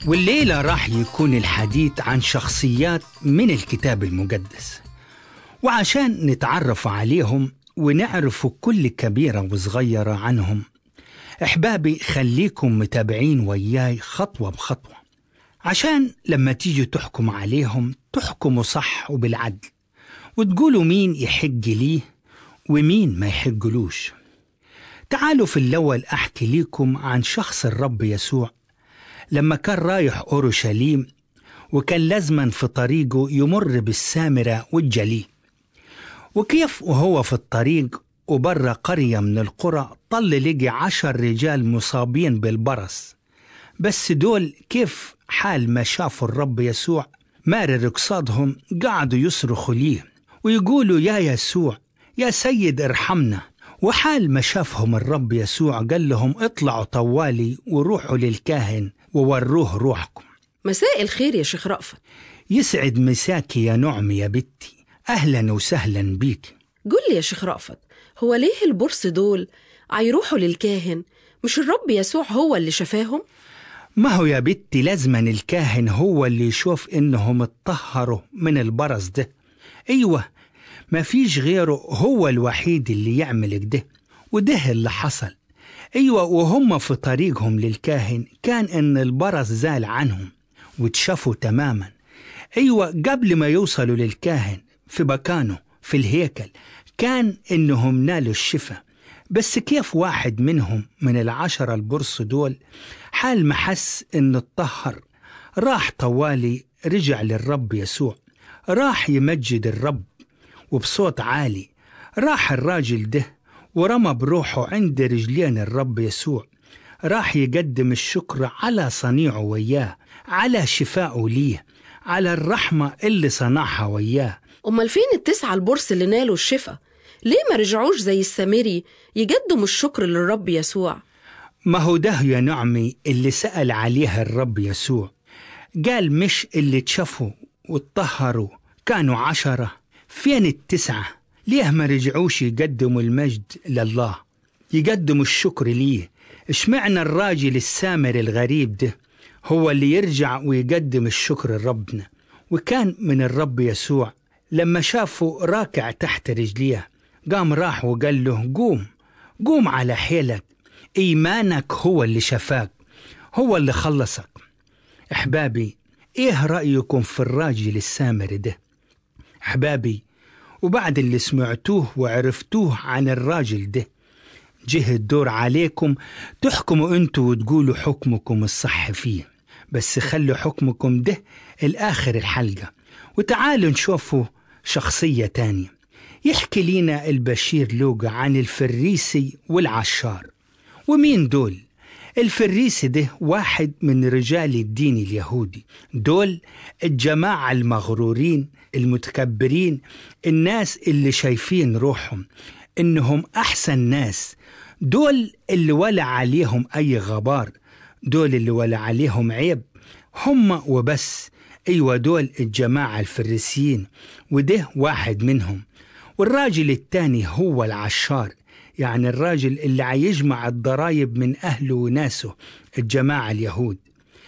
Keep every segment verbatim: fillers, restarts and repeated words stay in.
والليلة راح يكون الحديث عن شخصيات من الكتاب المقدس، وعشان نتعرف عليهم ونعرف كل كبيرة وصغيرة عنهم، أحبابي خليكم متابعين وياي خطوة بخطوة، عشان لما تيجي تحكم عليهم تحكموا صح وبالعدل، وتقولوا مين يحق ليه ومين ما يحقلوش. تعالوا في الأول أحكي لكم عن شخص الرب يسوع لما كان رايح أورشليم، وكان لازما في طريقه يمر بالسامرة والجليل، وكيف وهو في الطريق وبره قرية من القرى طل لقي عشر رجال مصابين بالبرص. بس دول كيف حال ما شافوا الرب يسوع مارر قصادهم قعدوا يصرخوا ليه ويقولوا يا يسوع يا سيد ارحمنا. وحال ما شافهم الرب يسوع قال لهم اطلعوا طوالي وروحوا للكاهن ووروه روحكم. مساء الخير يا شيخ رأفت. يسعد مساكي يا نعم يا بنتي، أهلا وسهلا بيك. قل لي يا شيخ رأفت، هو ليه البرص دول عيروحوا للكاهن؟ مش الرب يسوع هو اللي شفاهم؟ ما هو يا بنتي لازما الكاهن هو اللي يشوف إنهم اتطهروا من البرص ده. أيوة، ما فيش غيره، هو الوحيد اللي يعمل كده، وده اللي حصل. أيوة، وهم في طريقهم للكاهن كان إن البرص زال عنهم وتشافوا تماما. أيوة، قبل ما يوصلوا للكاهن في مكانه في الهيكل كان إنهم نالوا الشفاء. بس كيف واحد منهم من العشرة البرص دول حال ما حس إنه اتطهر راح طوالي رجع للرب يسوع، راح يمجد الرب وبصوت عالي. راح الراجل ده ورمى بروحه عند رجلين الرب يسوع، راح يقدم الشكر على صنيعه وياه، على شفائه ليه، على الرحمة اللي صنعها وياه. أمال فين التسعة البرص اللي نالوا الشفاء؟ ليه ما رجعوش زي السامري يقدموا الشكر للرب يسوع؟ ما هو ده يا نعمي اللي سأل عليها الرب يسوع، قال مش اللي تشافوا واتطهروا كانوا عشرة؟ فين التسعة؟ ليه ما رجعوش يقدموا المجد لله، يقدموا الشكر ليه؟ اشمعنى الراجل السامر الغريب ده هو اللي يرجع ويقدم الشكر لربنا؟ وكان من الرب يسوع لما شافه راكع تحت رجليه قام راح وقال له قوم قوم على حيلك، إيمانك هو اللي شفاك، هو اللي خلصك. أحبابي، إيه رأيكم في الراجل السامر ده؟ أحبابي، وبعد اللي سمعتوه وعرفتوه عن الراجل ده جه الدور عليكم تحكموا انتوا وتقولوا حكمكم الصح فيه. بس خلوا حكمكم ده الآخر الحلقة، وتعالوا نشوفوا شخصية تانية. يحكي لنا البشير لوقا عن الفريسي والعشار. ومين دول؟ الفريسي ده واحد من رجال الدين اليهودي، دول الجماعة المغرورين المتكبرين، الناس اللي شايفين روحهم إنهم أحسن ناس، دول اللي ولا عليهم أي غبار، دول اللي ولا عليهم عيب، هم وبس. أيوة، دول الجماعة الفريسيين، وده واحد منهم. والراجل التاني هو العشار، يعني الراجل اللي عيجمع الضرايب من أهله وناسه، الجماعة اليهود.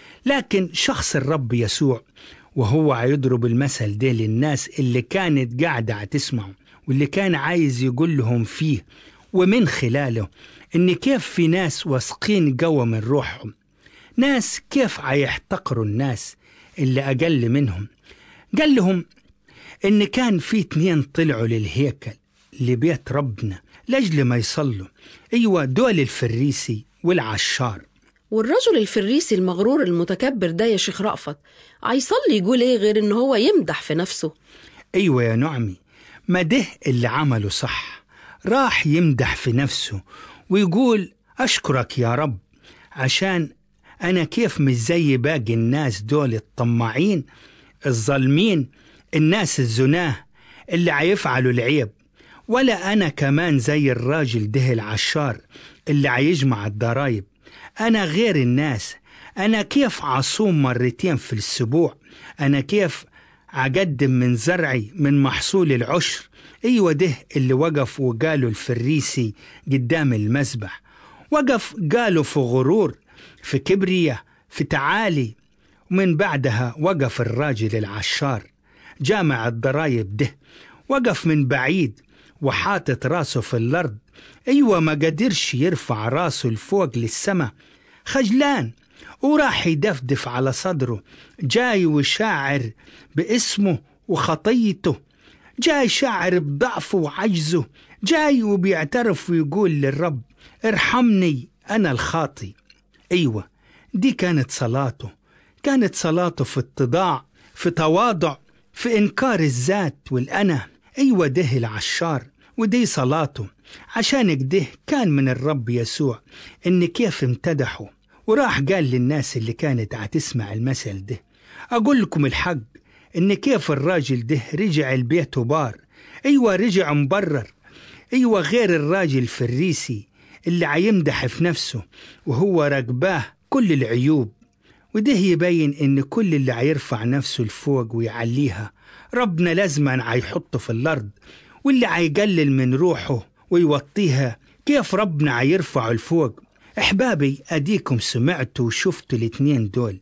لكن شخص الرب يسوع وهو عيضرب المثل ده للناس اللي كانت قاعدة تسمعه، واللي كان عايز يقول لهم فيه ومن خلاله إن كيف في ناس واثقين قوة من روحهم، ناس كيف عيحتقروا الناس اللي أقل منهم. قال لهم إن كان في اتنين طلعوا للهيكل لبيت ربنا لأجل ما يصلوا. أيوة، دول الفريسي والعشار. والرجل الفريسي المغرور المتكبر ده يا شيخ رأفت عيصلي يقول ايه غير ان هو يمدح في نفسه؟ أيوة يا نعمي، ما ده اللي عمله صح، راح يمدح في نفسه ويقول أشكرك يا رب عشان أنا كيف مش زي باقي الناس دول الطماعين الظالمين، الناس الزناه اللي عيفعلوا العيب، ولا أنا كمان زي الراجل ده العشار اللي عيجمع الضرايب. أنا غير الناس، أنا كيف عصوم مرتين في الأسبوع، أنا كيف أقدم من زرعي من محصول العشر. أيوة، ده اللي وقف وقالوا الفريسي قدام المذبح، وقف قالوا في غرور، في كبرية، في تعالي، ومن بعدها وقف الراجل العشار جامع الضرايب ده، وقف من بعيد وحاطط راسه في الأرض. أيوة ما قدرش يرفع راسه لفوق للسما، خجلان، وراح يدفدف على صدره، جاي وشاعر باسمه وخطيته، جاي شاعر بضعفه وعجزه، جاي وبيعترف ويقول للرب ارحمني أنا الخاطي. أيوة دي كانت صلاته، كانت صلاته في اتضاع، في تواضع، في إنكار الذات والأنا. أيوة ده العشار ودي صلاته. عشان كده كان من الرب يسوع إن كيف امتدحه، وراح قال للناس اللي كانت هتسمع المثل ده، أقول لكم الحق إن كيف الراجل ده رجع البيت بار. أيوة رجع مبرر. أيوة غير الراجل الفريسي اللي عيمدح في نفسه وهو راكباه كل العيوب. وده يبين إن كل اللي عيرفع نفسه لفوق ويعليها ربنا لازما عيحطه في الأرض، واللي عيقلل من روحه ويوطيها كيف ربنا عيرفعه لفوق. أحبابي أديكم سمعتوا وشفتوا الاتنين دول،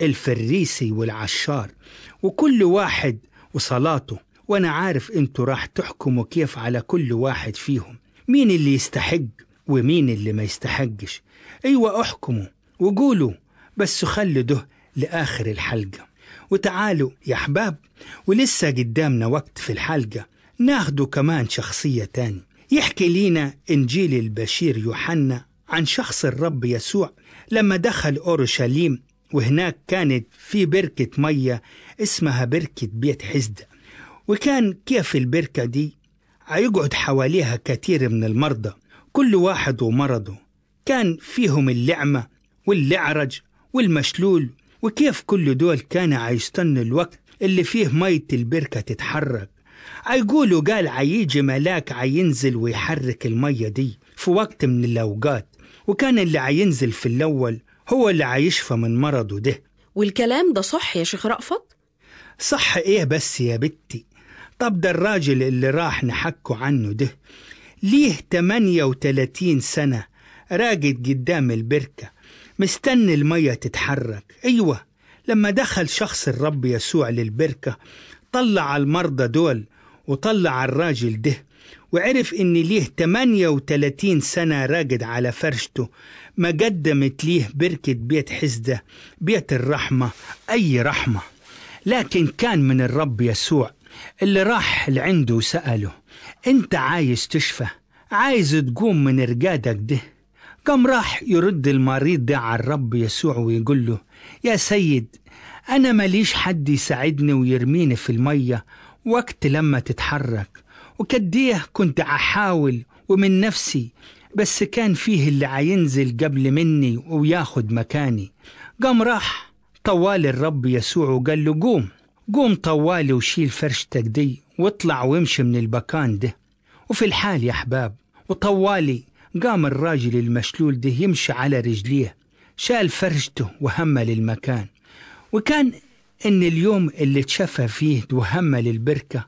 الفريسي والعشار، وكل واحد وصلاته، وأنا عارف أنتوا راح تحكموا كيف على كل واحد فيهم، مين اللي يستحق ومين اللي ما يستحقش. أيوة احكموا وقولوا، بس خلوا ده لآخر الحلقة. وتعالوا يا أحباب، ولسه قدامنا وقت في الحلقة ناخدوا كمان شخصية تاني يحكي لينا إنجيل البشير يوحنا عن شخص الرب يسوع لما دخل أورشليم، وهناك كانت في بركة مية اسمها بركة بيت حزدة. وكان كيف البركة دي هيقعد حواليها كثير من المرضى، كل واحد ومرضه، كان فيهم اللعمة واللعرج والمشلول، وكيف كل دول كان عيستنوا الوقت اللي فيه مية البركة تتحرك. عيقولوا قال عيجي ملاك عينزل ويحرك المية دي في وقت من الأوقات، وكان اللي عينزل في الأول هو اللي عيشفى من مرضه ده. والكلام ده صح يا شيخ رأفت؟ صح إيه بس يا بنتي؟ طب ده الراجل اللي راح نحكوا عنه ده ليه ثمانية وثلاثين سنة راقد قدام البركة مستني المية تتحرك. أيوة لما دخل شخص الرب يسوع للبركة طلع المرضى دول وطلع الراجل ده، وعرف إن ليه ثمانية وثلاثين سنة راقد على فرشته، ما قدمت ليه بركة بيت حزدة بيت الرحمة أي رحمة. لكن كان من الرب يسوع اللي راح لعنده وسأله أنت عايز تشفى، عايز تقوم من رقادك ده؟ قام راح يرد المريض ده على الرب يسوع ويقول له يا سيد أنا ماليش حد يساعدني ويرميني في المية وقت لما تتحرك، وكديه كنت أحاول ومن نفسي، بس كان فيه اللي عينزل قبل مني وياخد مكاني. قام راح طوال الرب يسوع وقال له قوم قوم طوالي وشيل فرشتك دي واطلع وامشي من المكان ده. وفي الحال يا أحباب وطوالي قام الراجل المشلول ده يمشي على رجليه، شال فرشته وهمل المكان. وكان إن اليوم اللي تشفى فيه وهمل البركة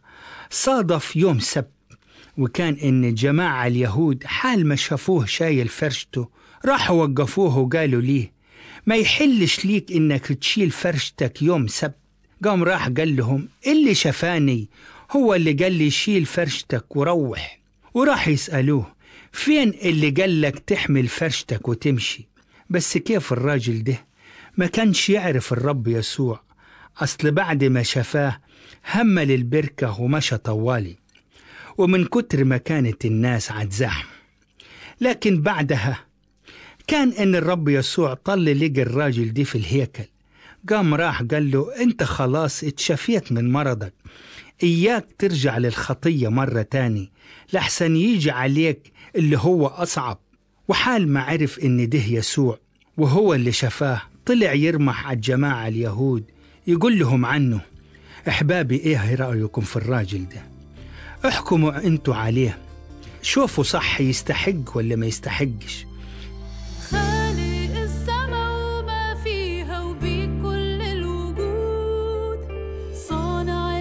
صادف يوم سبت، وكان إن الجماعة اليهود حال ما شافوه شايل فرشته راحوا وقفوه وقالوا ليه ما يحلش ليك إنك تشيل فرشتك يوم سبت. قام راح قال لهم اللي شفاني هو اللي قال لي شيل فرشتك وروح. وراح يسألوه فين اللي قال لك تحمل فرشتك وتمشي؟ بس كيف الراجل ده ما كانش يعرف الرب يسوع، أصل بعد ما شفاه همل البركة ومشى طوالي، ومن كتر ما كانت الناس عتزحم. لكن بعدها كان إن الرب يسوع طل لقى الراجل دي في الهيكل، قام راح قال له أنت خلاص اتشفيت من مرضك، إياك ترجع للخطية مرة تاني لحسن يجي عليك اللي هو أصعب. وحال ما عرف إن ده يسوع وهو اللي شفاه طلع يرمح على الجماعة اليهود يقول لهم عنه. أحبابي إيه رأيكم في الراجل ده؟ احكموا أنتوا عليه، شوفوا صح يستحق ولا ما يستحقش. خالق السما وما فيها وبكل الوجود، صانع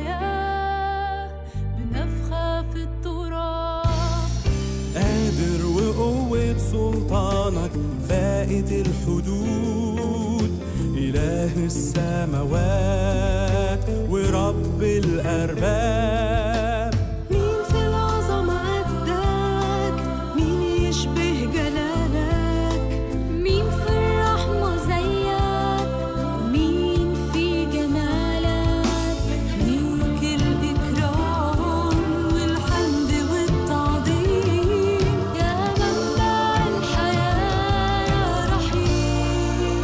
الحياة بنفخة في التراب، قادر وقوة سلطانك فائت الحدود، إله السماوات ورب الأرباب. مين في العظمة قدك؟ مين يشبه جلالك؟ مين في الرحمة زيك؟ مين في جمالك؟ ليك الإكرام والحمد والتعظيم يا منبع الحياة يا رحيم.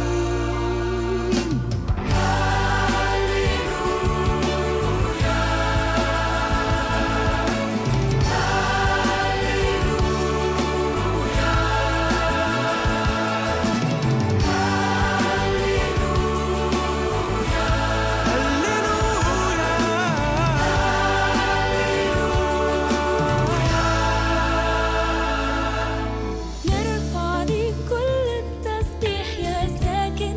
نرفع ليك كل التسبيح يا ساكن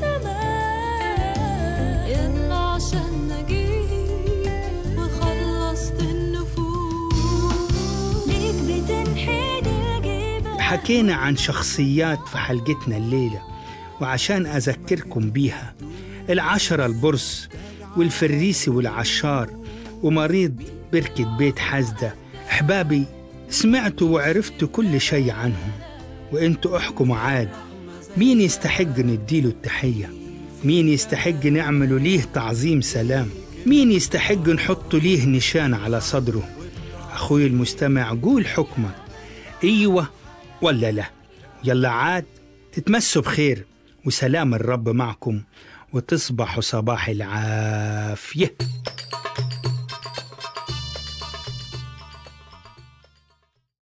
السماء، يلا عشان جيت وخلصت النفوس، ليك بتنحني الجبال. حكينا عن شخصيات في حلقتنا الليلة، وعشان أذكركم بيها: العشرة البرص والفريسي والعشار ومريض بركة بيت حزدة. أحبابي، سمعتوا وعرفتوا كل شيء عنهم، وإنتوا احكموا عاد. مين يستحق نديله التحية؟ مين يستحق نعمله ليه تعظيم سلام؟ مين يستحق نحط ليه نشان على صدره؟ أخوي المستمع، قول حكمك، أيوة ولا لا؟ يلا عاد تتمسوا بخير، وسلام الرب معكم، وتصبحوا صباح العافية.